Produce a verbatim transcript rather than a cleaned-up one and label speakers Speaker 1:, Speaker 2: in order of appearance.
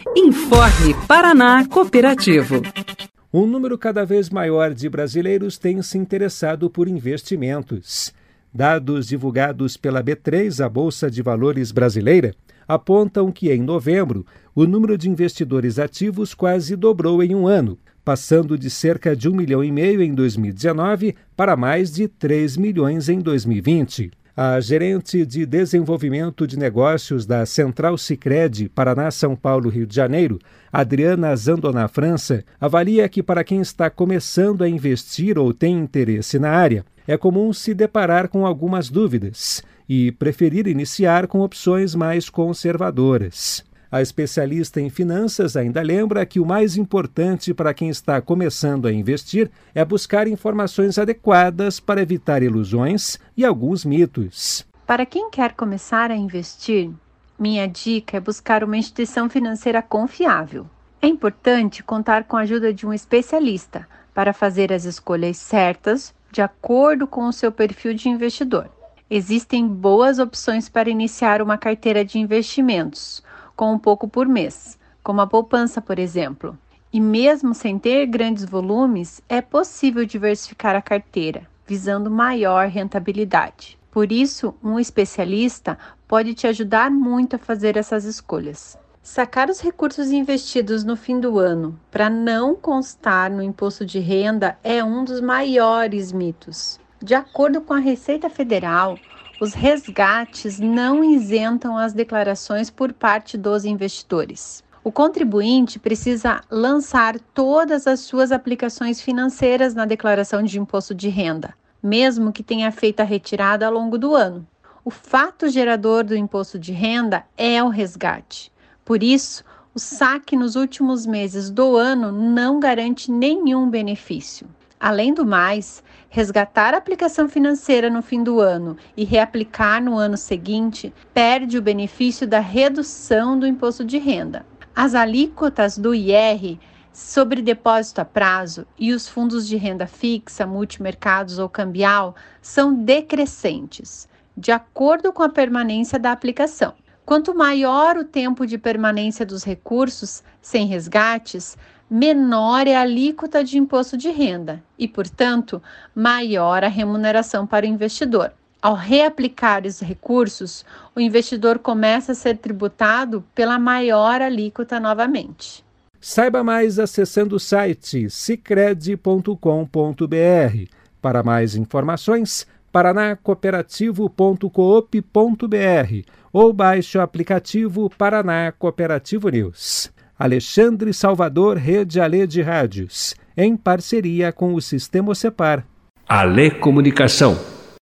Speaker 1: Informe Paraná Cooperativo.
Speaker 2: Um número cada vez maior de brasileiros tem se interessado por investimentos. Dados divulgados pela B três, a Bolsa de Valores brasileira, apontam que em novembro o número de investidores ativos quase dobrou em um ano, passando de cerca de um milhão e meio em dois mil e dezenove para mais de três milhões em dois mil e vinte. A gerente de desenvolvimento de negócios da Central Sicredi Paraná, São Paulo, Rio de Janeiro, Adriana Zandona França, avalia que para quem está começando a investir ou tem interesse na área, é comum se deparar com algumas dúvidas e preferir iniciar com opções mais conservadoras. A especialista em finanças ainda lembra que o mais importante para quem está começando a investir é buscar informações adequadas para evitar ilusões e alguns mitos.
Speaker 3: Para quem quer começar a investir, minha dica é buscar uma instituição financeira confiável. É importante contar com a ajuda de um especialista para fazer as escolhas certas de acordo com o seu perfil de investidor. Existem boas opções para iniciar uma carteira de investimentos, com um pouco por mês, como a poupança, por exemplo. E mesmo sem ter grandes volumes, é possível diversificar a carteira, visando maior rentabilidade. Por isso, um especialista pode te ajudar muito a fazer essas escolhas. Sacar os recursos investidos no fim do ano para não constar no imposto de renda é um dos maiores mitos. De acordo com a Receita Federal, os resgates não isentam as declarações por parte dos investidores. O contribuinte precisa lançar todas as suas aplicações financeiras na declaração de imposto de renda, mesmo que tenha feito a retirada ao longo do ano. O fato gerador do imposto de renda é o resgate. Por isso, o saque nos últimos meses do ano não garante nenhum benefício. Além do mais, resgatar a aplicação financeira no fim do ano e reaplicar no ano seguinte perde o benefício da redução do imposto de renda. As alíquotas do I R sobre depósito a prazo e os fundos de renda fixa, multimercados ou cambial são decrescentes, de acordo com a permanência da aplicação. Quanto maior o tempo de permanência dos recursos sem resgates, menor é a alíquota de imposto de renda e, portanto, maior a remuneração para o investidor. Ao reaplicar os recursos, o investidor começa a ser tributado pela maior alíquota novamente.
Speaker 2: Saiba mais acessando o site sicredi ponto com ponto br. Para mais informações, paraná cooperativo ponto coop ponto br ou baixe o aplicativo Paraná Cooperativo News. Alexandre Salvador, Rede Alê de Rádios, em parceria com o Sistema Ocepar.
Speaker 4: Alê Comunicação.